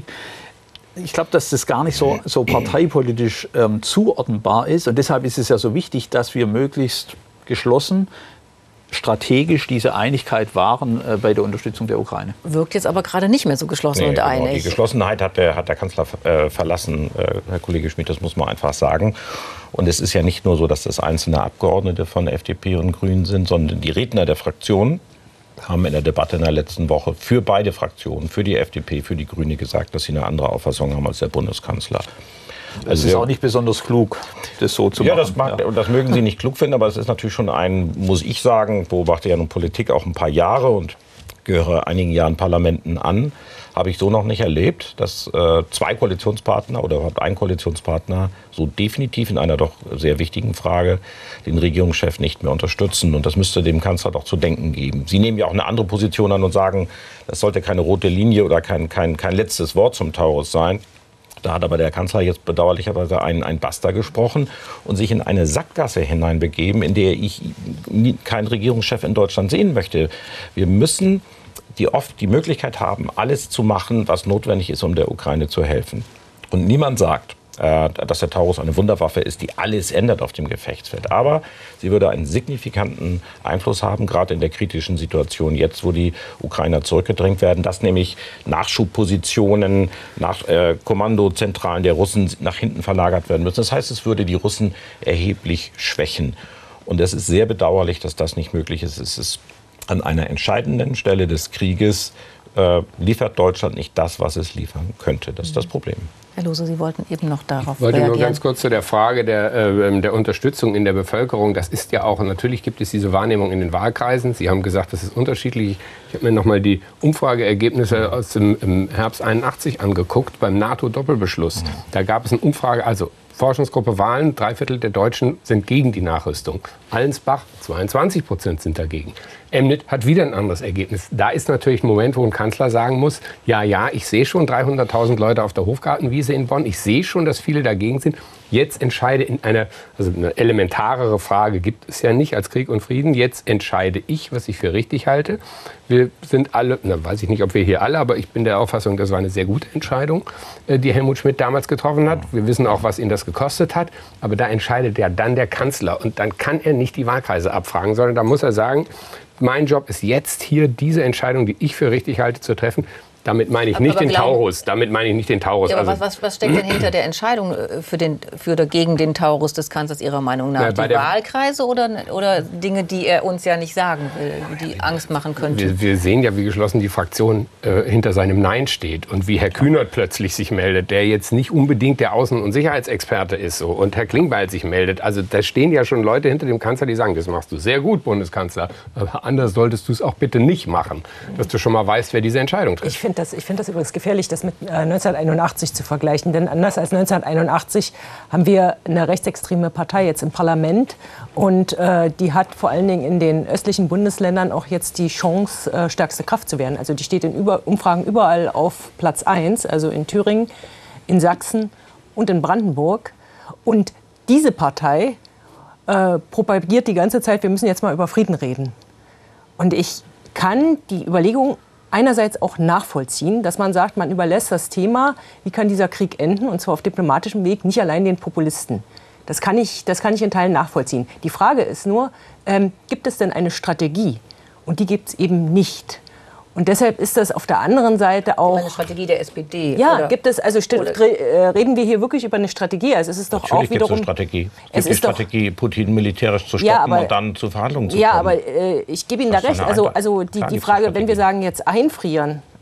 Ich glaube, dass das gar nicht so, so parteipolitisch ähm, zuordnenbar ist. Und deshalb ist es ja so wichtig, dass wir möglichst geschlossen strategisch diese Einigkeit wahren äh, bei der Unterstützung der Ukraine. Wirkt jetzt aber gerade nicht mehr so geschlossen nee, und genau. einig. Die Geschlossenheit hat der, hat der Kanzler äh, verlassen, äh, Herr Kollege Schmidt, das muss man einfach sagen. Und es ist ja nicht nur so, dass das einzelne Abgeordnete von F D P und Grünen sind, sondern die Redner der Fraktionen haben in der Debatte in der letzten Woche für beide Fraktionen, für die F D P, für die Grüne gesagt, dass sie eine andere Auffassung haben als der Bundeskanzler. Das also ist auch nicht besonders klug, das so zu ja, machen. Das mag, ja, das mögen Sie nicht klug finden, aber es ist natürlich schon ein, muss ich sagen, beobachte ja nun Politik auch ein paar Jahre und gehöre einigen Jahren Parlamenten an, habe ich so noch nicht erlebt, dass äh, zwei Koalitionspartner oder überhaupt ein Koalitionspartner so definitiv in einer doch sehr wichtigen Frage den Regierungschef nicht mehr unterstützen. Und das müsste dem Kanzler doch zu denken geben. Sie nehmen ja auch eine andere Position an und sagen, das sollte keine rote Linie oder kein, kein, kein letztes Wort zum Taurus sein. Da hat aber der Kanzler jetzt bedauerlicherweise einen, einen Basta gesprochen und sich in eine Sackgasse hineinbegeben, in der ich nie, keinen Regierungschef in Deutschland sehen möchte. Wir müssen die oft die Möglichkeit haben, alles zu machen, was notwendig ist, um der Ukraine zu helfen. Und niemand sagt, äh, dass der Taurus eine Wunderwaffe ist, die alles ändert auf dem Gefechtsfeld. Aber sie würde einen signifikanten Einfluss haben, gerade in der kritischen Situation jetzt, wo die Ukrainer zurückgedrängt werden, dass nämlich Nachschubpositionen, nach äh, Kommandozentralen der Russen nach hinten verlagert werden müssen. Das heißt, es würde die Russen erheblich schwächen. Und es ist sehr bedauerlich, dass das nicht möglich ist. Es ist an einer entscheidenden Stelle des Krieges äh, liefert Deutschland nicht das, was es liefern könnte. Das ist das Problem. Herr Lohse, Sie wollten eben noch darauf Ich wollte reagieren. nur ganz kurz zu der Frage der, äh, der Unterstützung in der Bevölkerung. Das ist ja auch, natürlich gibt es diese Wahrnehmung in den Wahlkreisen. Sie haben gesagt, das ist unterschiedlich. Ich habe mir noch mal die Umfrageergebnisse aus dem im Herbst einundachtzig angeguckt, beim NATO-Doppelbeschluss. Da gab es eine Umfrage, also Forschungsgruppe Wahlen, drei Viertel der Deutschen sind gegen die Nachrüstung. Allensbach, zweiundzwanzig Prozent sind dagegen. Emnit hat wieder ein anderes Ergebnis. Da ist natürlich ein Moment, wo ein Kanzler sagen muss, ja, ja, ich sehe schon dreihunderttausend Leute auf der Hofgartenwiese in Bonn. Ich sehe schon, dass viele dagegen sind. Jetzt entscheide in einer, also eine elementarere Frage gibt es ja nicht als Krieg und Frieden. Jetzt entscheide ich, was ich für richtig halte. Wir sind alle, na, weiß ich nicht, ob wir hier alle, aber ich bin der Auffassung, das war eine sehr gute Entscheidung, die Helmut Schmidt damals getroffen hat. Wir wissen auch, was ihn das gekostet hat. Aber da entscheidet ja dann der Kanzler. Und dann kann er nicht die Wahlkreise abfragen, sondern da muss er sagen, mein Job ist jetzt hier, diese Entscheidung, die ich für richtig halte, zu treffen. Damit meine ich nicht den Taurus. Damit meine ich nicht den Taurus. Ja, aber also, was, was steckt denn hinter der Entscheidung für, den, für oder gegen den Taurus des Kanzlers Ihrer Meinung nach? Ja, die Wahlkreise oder, oder Dinge, die er uns ja nicht sagen will, die Angst machen könnten? Wir, wir sehen ja, wie geschlossen die Fraktion äh, hinter seinem Nein steht und wie Herr Kühnert plötzlich sich meldet, der jetzt nicht unbedingt der Außen- und Sicherheitsexperte ist. So. Und Herr Klingbeil sich meldet. Also da stehen ja schon Leute hinter dem Kanzler, die sagen, das machst du sehr gut, Bundeskanzler. Aber anders solltest du es auch bitte nicht machen, dass du schon mal weißt, wer diese Entscheidung trifft. Ich finde das, ich find das übrigens gefährlich, das mit äh, neunzehnhunderteinundachtzig zu vergleichen. Denn anders als neunzehnhunderteinundachtzig haben wir eine rechtsextreme Partei jetzt im Parlament. Und äh, die hat vor allen Dingen in den östlichen Bundesländern auch jetzt die Chance, äh, stärkste Kraft zu werden. Also die steht in über, Umfragen überall auf Platz eins, also in Thüringen, in Sachsen und in Brandenburg. Und diese Partei äh, propagiert die ganze Zeit, wir müssen jetzt mal über Frieden reden. Und ich kann die Überlegung einerseits auch nachvollziehen, dass man sagt, man überlässt das Thema, wie kann dieser Krieg enden, und zwar auf diplomatischem Weg, nicht allein den Populisten. Das kann ich, das kann ich in Teilen nachvollziehen. Die Frage ist nur, ähm, gibt es denn eine Strategie? Und die gibt es eben nicht. Und deshalb ist das auf der anderen Seite auch eine Strategie der S P D. Ja, oder? gibt es also reden wir hier wirklich über eine Strategie? Also es ist doch Natürlich auch wiederum gibt es eine Strategie. Es es gibt ist die Strategie, doch, Putin militärisch zu stoppen, ja, aber, und dann zu Verhandlungen zu ja, kommen. Ja, aber äh, ich gebe Ihnen da recht. Also, also die, die Frage, wenn wir sagen jetzt einfrieren,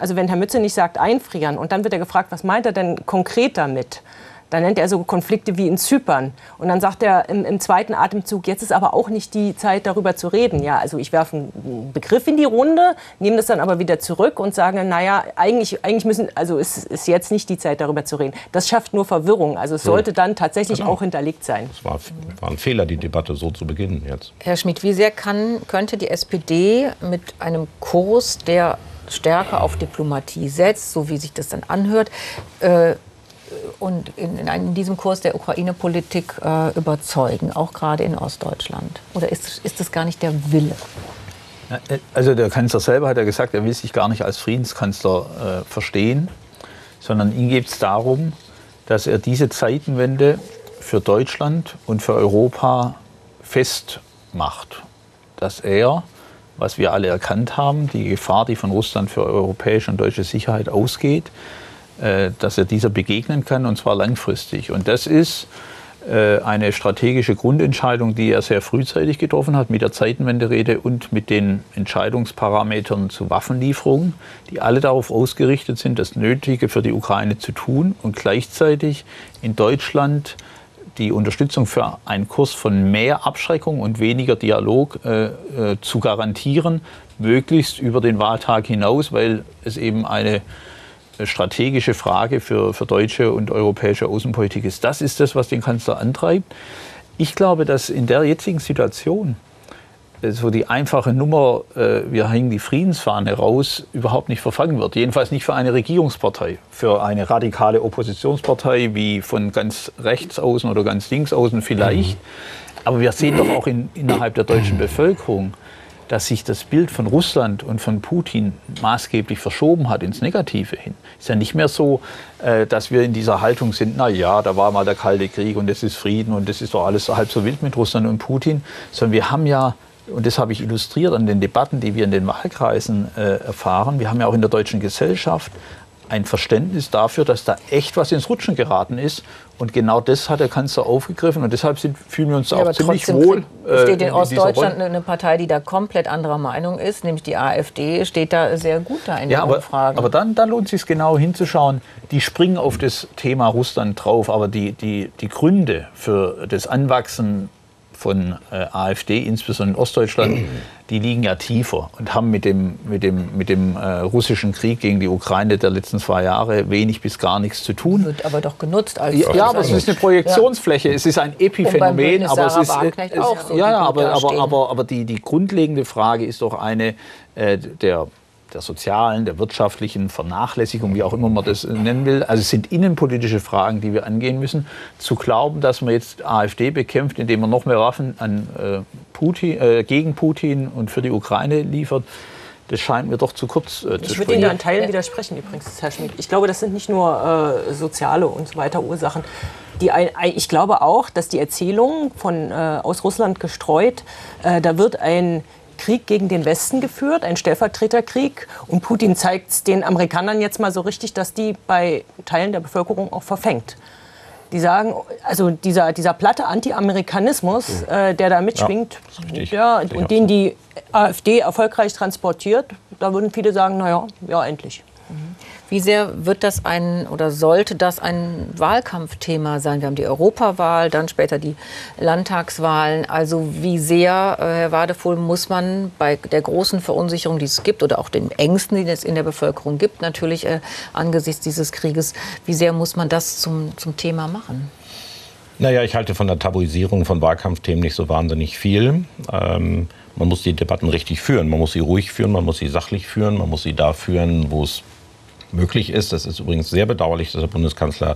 Also wenn Herr Mützenich sagt einfrieren und dann wird er gefragt, was meint er denn konkret damit? Dann nennt er so Konflikte wie in Zypern. Und dann sagt er im, im zweiten Atemzug, jetzt ist aber auch nicht die Zeit, darüber zu reden. Ja, also ich werfe einen Begriff in die Runde, nehme das dann aber wieder zurück und sage, naja, eigentlich, eigentlich müssen, also es ist jetzt nicht die Zeit, darüber zu reden. Das schafft nur Verwirrung. Also es sollte dann tatsächlich genau. auch hinterlegt sein. Es war, war ein Fehler, die Debatte so zu beginnen jetzt. Herr Schmid, wie sehr kann, könnte die S P D mit einem Kurs, der stärker auf Diplomatie setzt, so wie sich das dann anhört, äh, und in, in, einem, in diesem Kurs der Ukraine-Politik äh, überzeugen, auch gerade in Ostdeutschland? Oder ist, ist das gar nicht der Wille? Also der Kanzler selber hat ja gesagt, er will sich gar nicht als Friedenskanzler äh, verstehen, sondern ihm geht es darum, dass er diese Zeitenwende für Deutschland und für Europa festmacht. Dass er, was wir alle erkannt haben, die Gefahr, die von Russland für europäische und deutsche Sicherheit ausgeht, dass er dieser begegnen kann, und zwar langfristig. Und das ist eine strategische Grundentscheidung, die er sehr frühzeitig getroffen hat, mit der Zeitenwenderede und mit den Entscheidungsparametern zu Waffenlieferungen, die alle darauf ausgerichtet sind, das Nötige für die Ukraine zu tun und gleichzeitig in Deutschland die Unterstützung für einen Kurs von mehr Abschreckung und weniger Dialog äh, äh, zu garantieren, möglichst über den Wahltag hinaus, weil es eben eine strategische Frage für, für deutsche und europäische Außenpolitik ist. Das ist das, was den Kanzler antreibt. Ich glaube, dass in der jetzigen Situation so die einfache Nummer, äh, wir hängen die Friedensfahne raus, überhaupt nicht verfangen wird. Jedenfalls nicht für eine Regierungspartei. Für eine radikale Oppositionspartei wie von ganz rechts außen oder ganz links außen vielleicht. Aber wir sehen doch auch in, innerhalb der deutschen Bevölkerung, dass sich das Bild von Russland und von Putin maßgeblich verschoben hat ins Negative hin. Es ist ja nicht mehr so, dass wir in dieser Haltung sind, na ja, da war mal der Kalte Krieg und es ist Frieden und das ist doch alles halb so wild mit Russland und Putin. Sondern wir haben ja, und das habe ich illustriert an den Debatten, die wir in den Wahlkreisen äh, erfahren, wir haben ja auch in der deutschen Gesellschaft ein Verständnis dafür, dass da echt was ins Rutschen geraten ist. Und genau das hat der Kanzler aufgegriffen. Und deshalb sind, fühlen wir uns ja, auch ziemlich wohl. Es steht in, in Ostdeutschland eine Partei, die da komplett anderer Meinung ist, nämlich die AfD, steht da sehr gut da in ja, den aber, Umfragen. Aber dann, dann lohnt es sich genau hinzuschauen. Die springen auf das Thema Russland drauf. Aber die, die, die Gründe für das Anwachsen von äh, AfD, insbesondere in Ostdeutschland, die liegen ja tiefer und haben mit dem, mit dem, mit dem äh, russischen Krieg gegen die Ukraine der letzten zwei Jahre wenig bis gar nichts zu tun. Wird aber doch genutzt als... Ja, ja aber es ist eine Projektionsfläche, ja. Es ist ein Epiphänomen. Aber es ist, äh, auch so ja, aber, aber, aber, aber die, die grundlegende Frage ist doch eine äh, der... der sozialen, der wirtschaftlichen Vernachlässigung, wie auch immer man das nennen will. Also es sind innenpolitische Fragen, die wir angehen müssen. Zu glauben, dass man jetzt AfD bekämpft, indem man noch mehr Waffen an, äh, Putin, äh, gegen Putin und für die Ukraine liefert, das scheint mir doch zu kurz äh, zu Ich würde Ihnen an Teilen widersprechen übrigens, Herr Schmid. Ich glaube, das sind nicht nur äh, soziale und so weiter Ursachen. Die, ich glaube auch, dass die Erzählung von, äh, aus Russland gestreut, äh, da wird ein Krieg gegen den Westen geführt, ein Stellvertreterkrieg. Und Putin zeigt es den Amerikanern jetzt mal so richtig, dass die bei Teilen der Bevölkerung auch verfängt. Die sagen, also dieser, dieser platte Anti-Amerikanismus, äh, der da mitschwingt, ja, ja, und den die AfD erfolgreich transportiert, da würden viele sagen, naja, ja, endlich. Wie sehr wird das ein oder sollte das ein Wahlkampfthema sein? Wir haben die Europawahl, dann später die Landtagswahlen. Also wie sehr, äh, Herr Wadefuhl, muss man bei der großen Verunsicherung, die es gibt, oder auch den Ängsten, die es in der Bevölkerung gibt, natürlich äh, angesichts dieses Krieges, wie sehr muss man das zum, zum Thema machen? Naja, ich halte von der Tabuisierung von Wahlkampfthemen nicht so wahnsinnig viel. Ähm, man muss die Debatten richtig führen. Man muss sie ruhig führen, man muss sie sachlich führen, man muss sie da führen, wo es möglich ist. Das ist übrigens sehr bedauerlich, dass der Bundeskanzler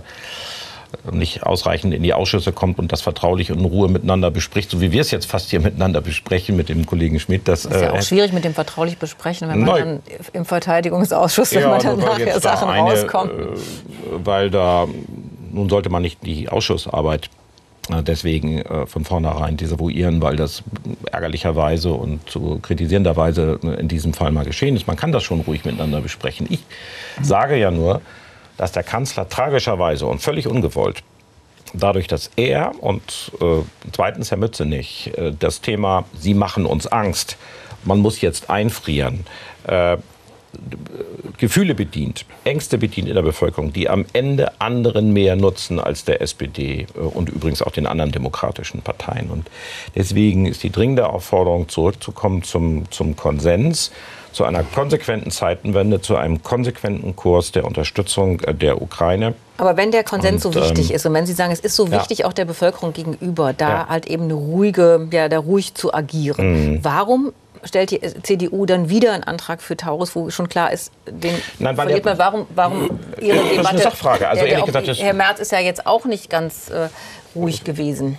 nicht ausreichend in die Ausschüsse kommt und das vertraulich und in Ruhe miteinander bespricht, so wie wir es jetzt fast hier miteinander besprechen mit dem Kollegen Schmid. Das ist ja auch äh, schwierig mit dem vertraulich besprechen, wenn man neu, dann im Verteidigungsausschuss, wenn ja, man dann nachher Sachen da eine, rauskommt. Äh, weil da, nun sollte man nicht die Ausschussarbeit deswegen äh, von vornherein desavouieren, weil das ärgerlicherweise und zu kritisierenderweise in diesem Fall mal geschehen ist. Man kann das schon ruhig miteinander besprechen. Ich sage ja nur, dass der Kanzler tragischerweise und völlig ungewollt, dadurch, dass er und äh, zweitens Herr Mützenich das Thema, Sie machen uns Angst, man muss jetzt einfrieren, äh, Gefühle bedient, Ängste bedient in der Bevölkerung, die am Ende anderen mehr nutzen als der S P D und übrigens auch den anderen demokratischen Parteien. Und deswegen ist die dringende Aufforderung, zurückzukommen zum, zum Konsens, zu einer konsequenten Zeitenwende, zu einem konsequenten Kurs der Unterstützung der Ukraine. Aber wenn der Konsens und, so wichtig ähm, ist und wenn Sie sagen, es ist so ja. wichtig auch der Bevölkerung gegenüber, da Ja. halt eben eine ruhige, ja, da ruhig zu agieren, Mhm. warum stellt die C D U dann wieder einen Antrag für Taurus, wo schon klar ist, den Nein, weil verliert der- man, warum, warum Ihre Das ist Debatte? eine Sachfrage. Also der, der ehrlich auch, gesagt, das- Herr Merz ist ja jetzt auch nicht ganz äh, ruhig gewesen.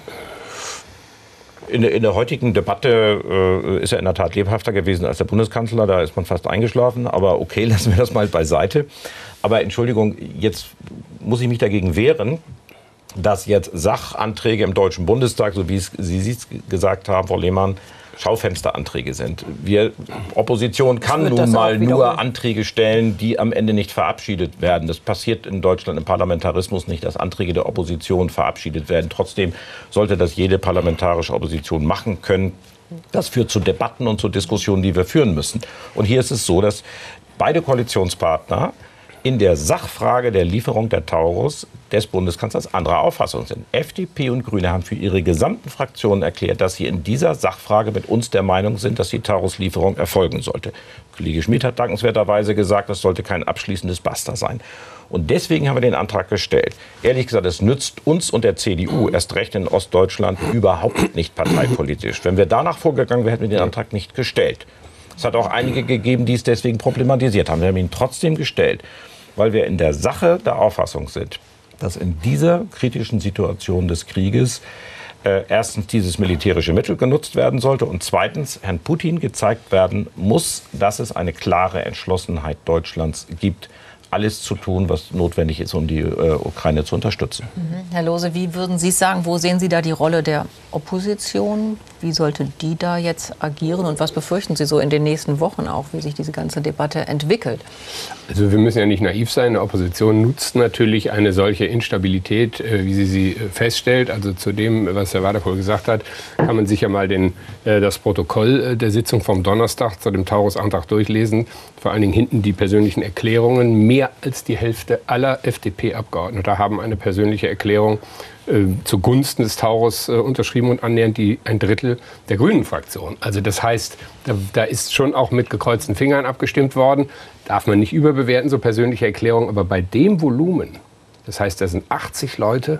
In der, in der heutigen Debatte äh, ist er in der Tat lebhafter gewesen als der Bundeskanzler. Da ist man fast eingeschlafen. Aber okay, lassen wir das mal beiseite. Aber Entschuldigung, jetzt muss ich mich dagegen wehren, dass jetzt Sachanträge im Deutschen Bundestag, so wie es Sie es gesagt haben, Frau Lehmann, Schaufensteranträge sind. Wir, Opposition kann wird nun das auch mal wiederholen. nur Anträge stellen, die am Ende nicht verabschiedet werden. Das passiert in Deutschland im Parlamentarismus nicht, dass Anträge der Opposition verabschiedet werden. Trotzdem sollte das jede parlamentarische Opposition machen können. Das führt zu Debatten und zu Diskussionen, die wir führen müssen. Und hier ist es so, dass beide Koalitionspartner in der Sachfrage der Lieferung der Taurus des Bundeskanzlers anderer Auffassung sind. F D P und Grüne haben für ihre gesamten Fraktionen erklärt, dass sie in dieser Sachfrage mit uns der Meinung sind, dass die Taurus-Lieferung erfolgen sollte. Kollege Schmidt hat dankenswerterweise gesagt, das sollte kein abschließendes Basta sein. Und deswegen haben wir den Antrag gestellt. Ehrlich gesagt, es nützt uns und der C D U, erst recht in Ostdeutschland, überhaupt nicht parteipolitisch. Wenn wir danach vorgegangen wären, hätten wir den Antrag nicht gestellt. Es hat auch einige gegeben, die es deswegen problematisiert haben. Wir haben ihn trotzdem gestellt, weil wir in der Sache der Auffassung sind, dass in dieser kritischen Situation des Krieges äh, erstens dieses militärische Mittel genutzt werden sollte und zweitens Herrn Putin gezeigt werden muss, dass es eine klare Entschlossenheit Deutschlands gibt, alles zu tun, was notwendig ist, um die äh, Ukraine zu unterstützen. Mhm. Herr Lohse, wie würden Sie sagen, wo sehen Sie da die Rolle der Opposition? Wie sollte die da jetzt agieren? Und was befürchten Sie so in den nächsten Wochen auch, wie sich diese ganze Debatte entwickelt? Also wir müssen ja nicht naiv sein. Die Opposition nutzt natürlich eine solche Instabilität, äh, wie sie sie äh, feststellt. Also zu dem, was Herr Wadepohl gesagt hat, kann man sich ja mal den, äh, das Protokoll äh, der Sitzung vom Donnerstag zu dem Taurus-Antrag durchlesen. Vor allen Dingen hinten die persönlichen Erklärungen. Mehr als die Hälfte aller F D P-Abgeordneter haben eine persönliche Erklärung äh, zugunsten des Taurus äh, unterschrieben und annähernd die, ein Drittel der Grünen-Fraktion. Also das heißt, da, da ist schon auch mit gekreuzten Fingern abgestimmt worden. Darf man nicht überbewerten, so persönliche Erklärungen. Aber bei dem Volumen, das heißt, da sind achtzig Leute,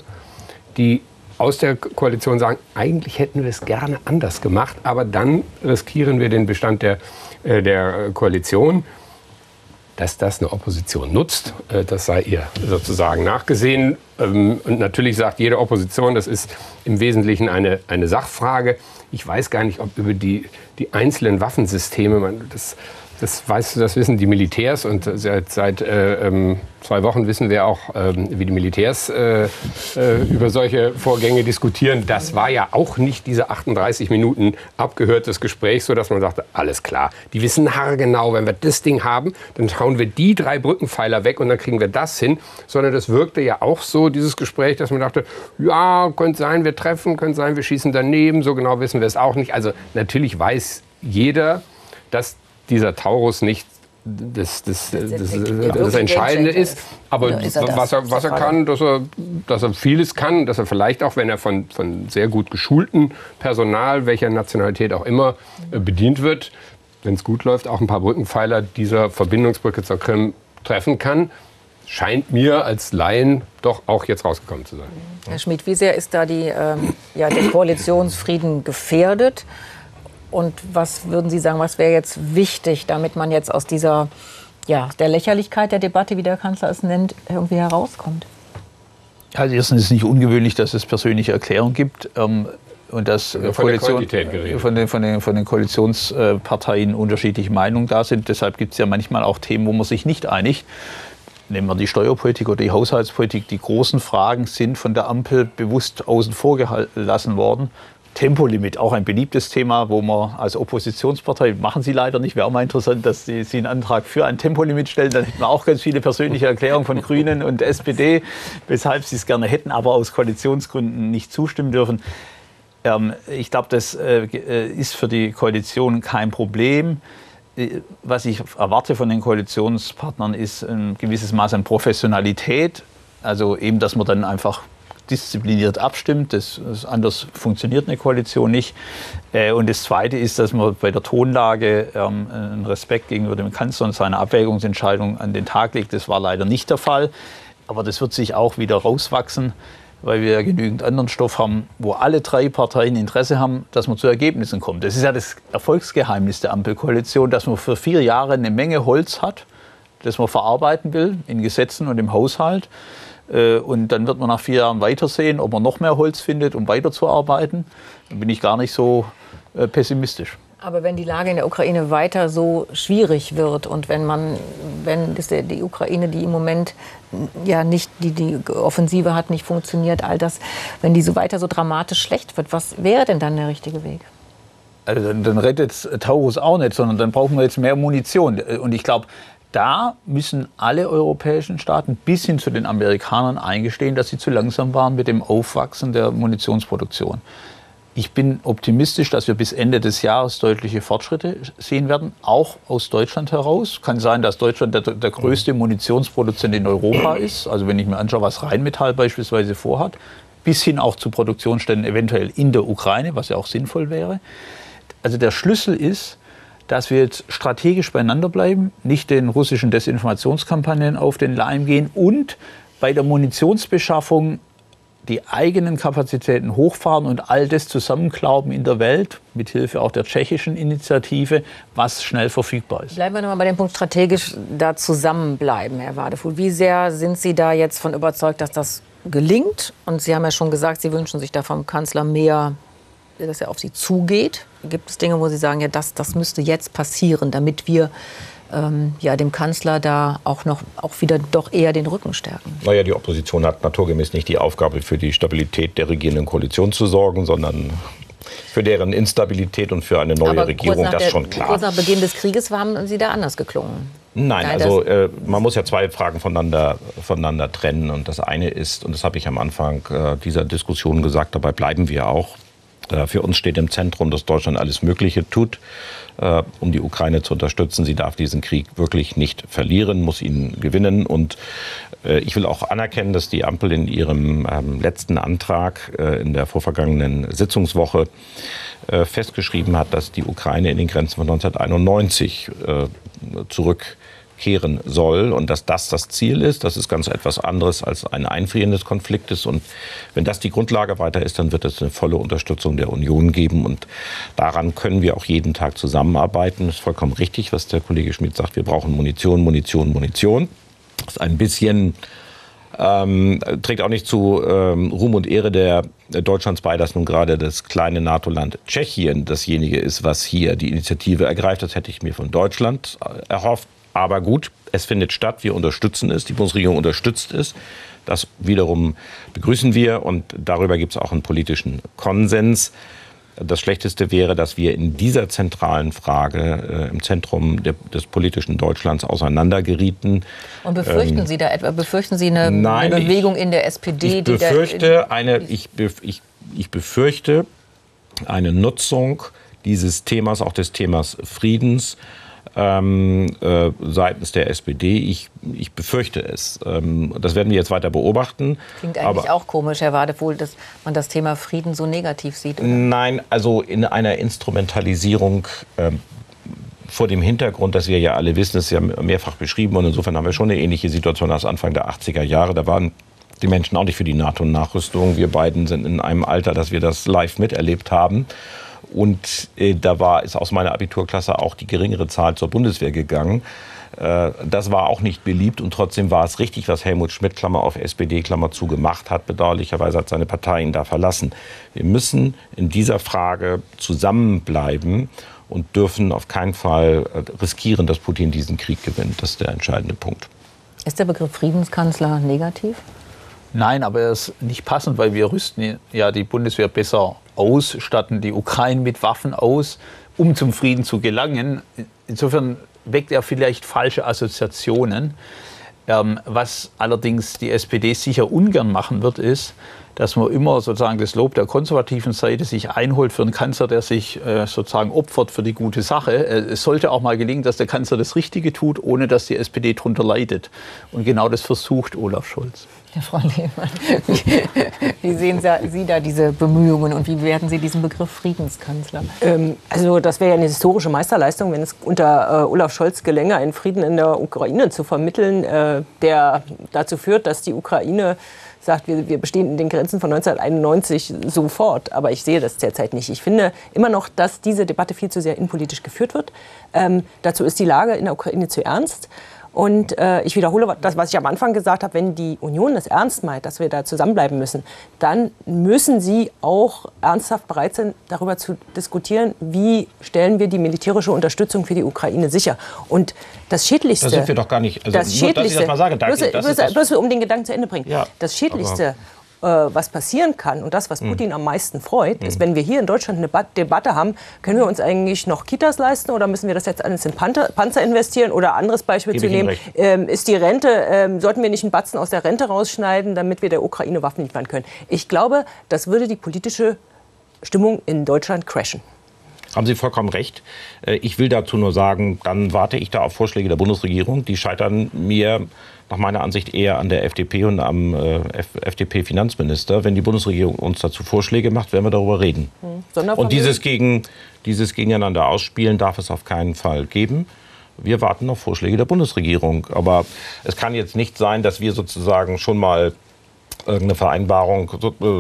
die aus der Koalition sagen, eigentlich hätten wir es gerne anders gemacht, aber dann riskieren wir den Bestand der, äh, der Koalition. Dass das eine Opposition nutzt, äh, das sei ihr sozusagen nachgesehen. Ähm, und natürlich sagt jede Opposition, das ist im Wesentlichen eine, eine Sachfrage. Ich weiß gar nicht, ob über die, die einzelnen Waffensysteme, man, das, das, weiß, das wissen die Militärs und seit, seit äh, ähm, zwei Wochen wissen wir auch, ähm, wie die Militärs äh, äh, über solche Vorgänge diskutieren. Das war ja auch nicht diese achtunddreißig Minuten abgehörtes Gespräch, sodass man sagte, alles klar, die wissen haargenau, wenn wir das Ding haben, dann hauen wir die drei Brückenpfeiler weg und dann kriegen wir das hin. Sondern das wirkte ja auch so, dieses Gespräch, dass man dachte, ja, könnte sein, wir treffen, könnte sein, wir schießen daneben, so genau wissen wir es auch nicht. Also natürlich weiß jeder, dass dieser Taurus nicht das, das, das, das, das, das Entscheidende ist. Aber ist er das? was er, was er kann, dass er, dass er vieles kann, dass er vielleicht auch, wenn er von, von sehr gut geschultem Personal, welcher Nationalität auch immer, bedient wird, wenn es gut läuft, auch ein paar Brückenpfeiler dieser Verbindungsbrücke zur Krim treffen kann. Scheint mir als Laien doch auch jetzt rausgekommen zu sein. Herr Schmidt, wie sehr ist da die, ähm, ja, der Koalitionsfrieden gefährdet? Und was würden Sie sagen, was wäre jetzt wichtig, damit man jetzt aus dieser, ja, der Lächerlichkeit der Debatte, wie der Kanzler es nennt, irgendwie herauskommt? Also erstens ist es nicht ungewöhnlich, dass es persönliche Erklärungen gibt. Ähm, und dass von, Koalition, der von, den, von, den, von den Koalitionsparteien unterschiedliche Meinungen da sind. Deshalb gibt es ja manchmal auch Themen, wo man sich nicht einigt. Nehmen wir die Steuerpolitik oder die Haushaltspolitik. Die großen Fragen sind von der Ampel bewusst außen vor gelassen worden. Tempolimit, auch ein beliebtes Thema, wo man als Oppositionspartei, machen Sie leider nicht, wäre auch mal interessant, dass Sie, Sie einen Antrag für ein Tempolimit stellen. Dann hätten wir auch ganz viele persönliche Erklärungen von Grünen und S P D, weshalb Sie es gerne hätten, aber aus Koalitionsgründen nicht zustimmen dürfen. Ähm, ich glaube, das äh, ist für die Koalition kein Problem. was ich erwarte von den Koalitionspartnern, ist ein gewisses Maß an Professionalität. Also eben, dass man dann einfach diszipliniert abstimmt. Das, das anders funktioniert eine Koalition nicht. Äh, und das Zweite ist, dass man bei der Tonlage ähm, einen Respekt gegenüber dem Kanzler und seiner Abwägungsentscheidung an den Tag legt. Das war leider nicht der Fall. Aber das wird sich auch wieder rauswachsen, weil wir ja genügend anderen Stoff haben, wo alle drei Parteien Interesse haben, dass man zu Ergebnissen kommt. Das ist ja das Erfolgsgeheimnis der Ampelkoalition, dass man für vier Jahre eine Menge Holz hat, das man verarbeiten will in Gesetzen und im Haushalt. Und dann wird man nach vier Jahren weitersehen, ob man noch mehr Holz findet, um weiterzuarbeiten. Dann bin ich gar nicht so äh, pessimistisch. Aber wenn die Lage in der Ukraine weiter so schwierig wird und wenn man, wenn das der, die Ukraine, die im Moment ja nicht die, die Offensive hat, nicht funktioniert, all das, wenn die so weiter so dramatisch schlecht wird, was wäre denn dann der richtige Weg? Also dann, dann rettet Taurus auch nicht, sondern dann brauchen wir jetzt mehr Munition. Und ich glaube, da müssen alle europäischen Staaten bis hin zu den Amerikanern eingestehen, dass sie zu langsam waren mit dem Aufwachsen der Munitionsproduktion. Ich bin optimistisch, dass wir bis Ende des Jahres deutliche Fortschritte sehen werden, auch aus Deutschland heraus. Kann sein, dass Deutschland der, der größte Munitionsproduzent in Europa ist. Also wenn ich mir anschaue, was Rheinmetall beispielsweise vorhat, bis hin auch zu Produktionsstätten eventuell in der Ukraine, was ja auch sinnvoll wäre. Also der Schlüssel ist, dass wir jetzt strategisch beieinander bleiben, nicht den russischen Desinformationskampagnen auf den Leim gehen und bei der Munitionsbeschaffung die eigenen Kapazitäten hochfahren und all das zusammenklauben in der Welt, mithilfe auch der tschechischen Initiative, was schnell verfügbar ist. Bleiben wir noch mal bei dem Punkt strategisch da zusammenbleiben, Herr Wadefuhl. Wie sehr sind Sie da jetzt von überzeugt, dass das gelingt? Und Sie haben ja schon gesagt, Sie wünschen sich da vom Kanzler mehr, dass er auf Sie zugeht. Gibt es Dinge, wo Sie sagen, ja, das, das müsste jetzt passieren, damit wir ähm, ja, dem Kanzler da auch noch auch wieder doch eher den Rücken stärken? Naja, die Opposition hat naturgemäß nicht die Aufgabe, für die Stabilität der regierenden Koalition zu sorgen, sondern für deren Instabilität und für eine neue Aber Regierung, das ist schon klar. Kurz nach Beginn des Krieges haben Sie da anders geklungen. Nein, Nein, also äh, man muss ja zwei Fragen voneinander, voneinander trennen. Und das eine ist, und das habe ich am Anfang äh, dieser Diskussion gesagt, dabei bleiben wir auch, für uns steht im Zentrum, dass Deutschland alles Mögliche tut, um die Ukraine zu unterstützen. Sie darf diesen Krieg wirklich nicht verlieren, muss ihn gewinnen. Und ich will auch anerkennen, dass die Ampel in ihrem letzten Antrag in der vorvergangenen Sitzungswoche festgeschrieben hat, dass die Ukraine in den Grenzen von neunzehnhunderteinundneunzig zurück kehren soll und dass das das Ziel ist. Das ist ganz etwas anderes als ein Einfrieren des Konfliktes. Und wenn das die Grundlage weiter ist, dann wird es eine volle Unterstützung der Union geben. Und daran können wir auch jeden Tag zusammenarbeiten. Das ist vollkommen richtig, was der Kollege Schmidt sagt. Wir brauchen Munition, Munition, Munition. Das ist ein bisschen, ähm, trägt auch nicht zu ähm, Ruhm und Ehre der Deutschlands bei, dass nun gerade das kleine NATO-Land Tschechien dasjenige ist, was hier die Initiative ergreift. Das hätte ich mir von Deutschland erhofft. Aber gut, es findet statt, wir unterstützen es, die Bundesregierung unterstützt es. Das wiederum begrüßen wir und darüber gibt es auch einen politischen Konsens. Das Schlechteste wäre, dass wir in dieser zentralen Frage äh, im Zentrum der, des politischen Deutschlands auseinandergerieten. Und befürchten ähm, Sie da etwa, befürchten Sie eine, nein, eine Bewegung ich, in der S P D? Ich befürchte, die da, eine, ich, ich, ich befürchte eine Nutzung dieses Themas, auch des Themas Friedens, Ähm, äh, seitens der S P D. Ich, ich befürchte es. Ähm, das werden wir jetzt weiter beobachten. Klingt eigentlich aber, auch komisch, Herr Wadefuhl, dass man das Thema Frieden so negativ sieht. Oder? Nein, also in einer Instrumentalisierung ähm, vor dem Hintergrund, dass wir ja alle wissen, es ist ja mehrfach beschrieben und insofern haben wir schon eine ähnliche Situation als Anfang der achtziger Jahre. Da waren die Menschen auch nicht für die NATO-Nachrüstung. Wir beiden sind in einem Alter, dass wir das live miterlebt haben. Und äh, da war, ist aus meiner Abiturklasse auch die geringere Zahl zur Bundeswehr gegangen. Äh, das war auch nicht beliebt und trotzdem war es richtig, was Helmut Schmidt, Klammer auf S P D, Klammer zu, gemacht hat. Bedauerlicherweise hat seine Partei ihn da verlassen. Wir müssen in dieser Frage zusammenbleiben und dürfen auf keinen Fall riskieren, dass Putin diesen Krieg gewinnt. Das ist der entscheidende Punkt. Ist der Begriff Friedenskanzler negativ? Nein, aber er ist nicht passend, weil wir rüsten ja die Bundeswehr besser aus, statten die Ukraine mit Waffen aus, um zum Frieden zu gelangen. Insofern weckt er vielleicht falsche Assoziationen. Ähm, was allerdings die S P D sicher ungern machen wird, ist, dass man immer sozusagen das Lob der konservativen Seite sich einholt für einen Kanzler, der sich äh, sozusagen opfert für die gute Sache. Äh, es sollte auch mal gelingen, dass der Kanzler das Richtige tut, ohne dass die S P D darunter leidet. Und genau das versucht Olaf Scholz. Ja, Frau Lehmann, wie, wie sehen Sie da diese Bemühungen und wie werden Sie diesen Begriff Friedenskanzler? Ähm, also das wäre ja eine historische Meisterleistung, wenn es unter äh, Olaf Scholz gelänge, einen Frieden in der Ukraine zu vermitteln, äh, der dazu führt, dass die Ukraine sagt, wir, wir bestehen in den Grenzen von neunzehnhunderteinundneunzig sofort. Aber ich sehe das derzeit nicht. Ich finde immer noch, dass diese Debatte viel zu sehr innenpolitisch geführt wird. Ähm, dazu ist die Lage in der Ukraine zu ernst. Und äh, ich wiederhole das, was ich am Anfang gesagt habe, wenn die Union es ernst meint, dass wir da zusammenbleiben müssen, dann müssen sie auch ernsthaft bereit sein, darüber zu diskutieren, wie stellen wir die militärische Unterstützung für die Ukraine sicher. Und das Schädlichste... Das sind wir doch gar nicht... Also das Schädlichste, nur, dass ich das mal sage, danke. Bloß, Das bloß, ist das, bloß um den Gedanken zu Ende bringen. Ja, das Schädlichste... was passieren kann und das, was Putin am meisten freut, ist, wenn wir hier in Deutschland eine Debatte haben, können wir uns eigentlich noch Kitas leisten oder müssen wir das jetzt alles in Panzer investieren? Oder anderes Beispiel zu nehmen, ähm, ist die Rente, ähm, sollten wir nicht einen Batzen aus der Rente rausschneiden, damit wir der Ukraine Waffen liefern können? Ich glaube, das würde die politische Stimmung in Deutschland crashen. Haben Sie vollkommen recht. Ich will dazu nur sagen, dann warte ich da auf Vorschläge der Bundesregierung. Die scheitern mir nach meiner Ansicht eher an der F D P und am äh, F D P-Finanzminister. Wenn die Bundesregierung uns dazu Vorschläge macht, werden wir darüber reden. Hm. Und dieses, gegen, dieses Gegeneinander ausspielen darf es auf keinen Fall geben. Wir warten auf Vorschläge der Bundesregierung. Aber es kann jetzt nicht sein, dass wir sozusagen schon mal irgendeine Vereinbarung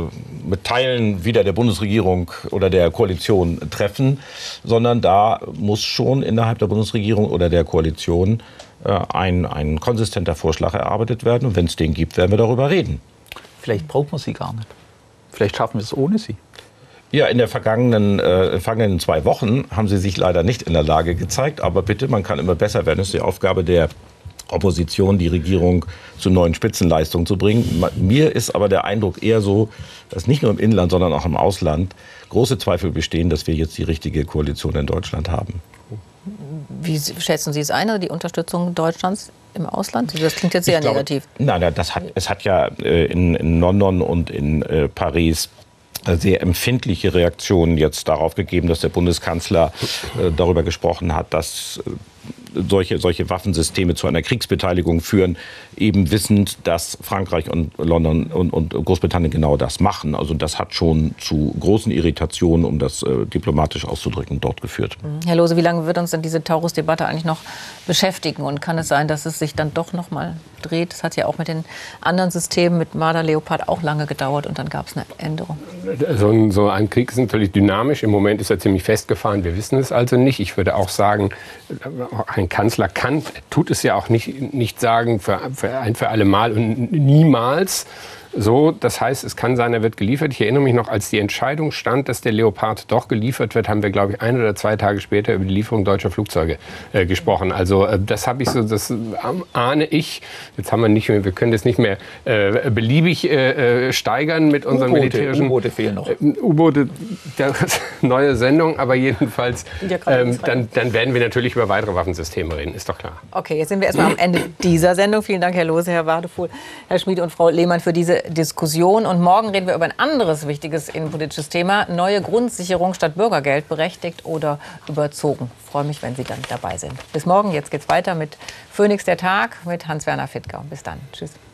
mit Teilen wieder der Bundesregierung oder der Koalition treffen, sondern da muss schon innerhalb der Bundesregierung oder der Koalition ein, ein konsistenter Vorschlag erarbeitet werden. Und wenn es den gibt, werden wir darüber reden. Vielleicht braucht man sie gar nicht. Vielleicht schaffen wir es ohne sie. Ja, in der vergangenen, äh, vergangenen zwei Wochen haben sie sich leider nicht in der Lage gezeigt. Aber bitte, man kann immer besser werden. Das ist die Aufgabe der Opposition, die Regierung zu neuen Spitzenleistungen zu bringen. Mir ist aber der Eindruck eher so, dass nicht nur im Inland, sondern auch im Ausland große Zweifel bestehen, dass wir jetzt die richtige Koalition in Deutschland haben. Wie schätzen Sie es ein, die Unterstützung Deutschlands im Ausland? Das klingt jetzt sehr glaube, negativ. Nein, das hat, es hat ja äh, in, in London und in äh, Paris sehr empfindliche Reaktionen jetzt darauf gegeben, dass der Bundeskanzler äh, darüber gesprochen hat, dass äh, solche, solche Waffensysteme zu einer Kriegsbeteiligung führen, eben wissend, dass Frankreich und London und, und Großbritannien genau das machen. Also das hat schon zu großen Irritationen, um das äh, diplomatisch auszudrücken, dort geführt. Herr Lohse, wie lange wird uns denn diese Taurus-Debatte eigentlich noch beschäftigen? Und kann es sein, dass es sich dann doch noch mal dreht? Das hat ja auch mit den anderen Systemen, mit Marder, Leopard auch lange gedauert und dann gab es eine Änderung. So ein, so ein Krieg ist natürlich dynamisch. Im Moment ist er ziemlich festgefahren. Wir wissen es also nicht. Ich würde auch sagen, ein Kanzler kann, tut es ja auch nicht, nicht sagen für, für ein für alle Mal und niemals. So, das heißt, es kann sein, er wird geliefert. Ich erinnere mich noch, als die Entscheidung stand, dass der Leopard doch geliefert wird, haben wir, glaube ich, ein oder zwei Tage später über die Lieferung deutscher Flugzeuge äh, gesprochen. Also äh, das habe ich so, das äh, ahne ich. Jetzt haben wir nicht mehr, wir können das nicht mehr äh, beliebig äh, steigern mit unseren U-Boote, militärischen. U-Boote fehlen noch. Äh, U-Boote, neue Sendung, aber jedenfalls, Ja, ähm, dann, dann werden wir natürlich über weitere Waffensysteme reden, ist doch klar. Okay, jetzt sind wir erstmal am Ende dieser Sendung. Vielen Dank, Herr Lohse, Herr Wadefuhl, Herr Schmid und Frau Lehmann für diese Diskussion. Und morgen reden wir über ein anderes wichtiges innenpolitisches Thema. Neue Grundsicherung statt Bürgergeld, berechtigt oder überzogen. Ich freue mich, wenn Sie dann dabei sind. Bis morgen. Jetzt geht's weiter mit Phoenix der Tag mit Hans-Werner Fittger. Bis dann. Tschüss.